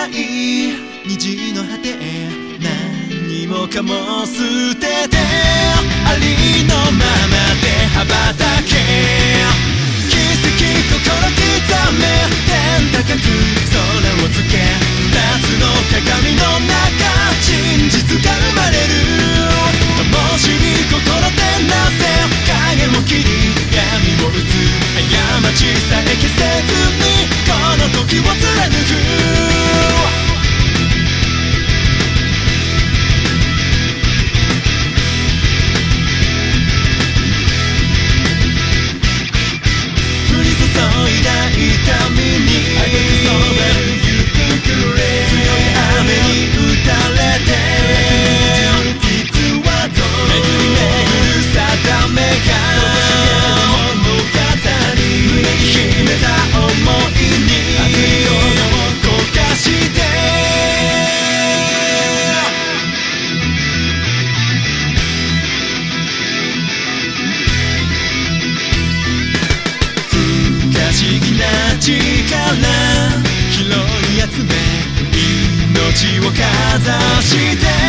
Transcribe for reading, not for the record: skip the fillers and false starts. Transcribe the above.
ない虹の果てへ何もかも捨ててありのままで羽ばたけ奇跡心刻め天高く空をつけ夏の鏡の中真実が生まれる灯火心でなぜ影を切り闇を打つ過ちさえ消せずにこの時を貫く痛みにそばるゆっくり強い雨に打たれて実はどう巡り巡る定めが物語胸に秘めた想いに熱い炎を焦がして不思議な力拾い集め命をかざして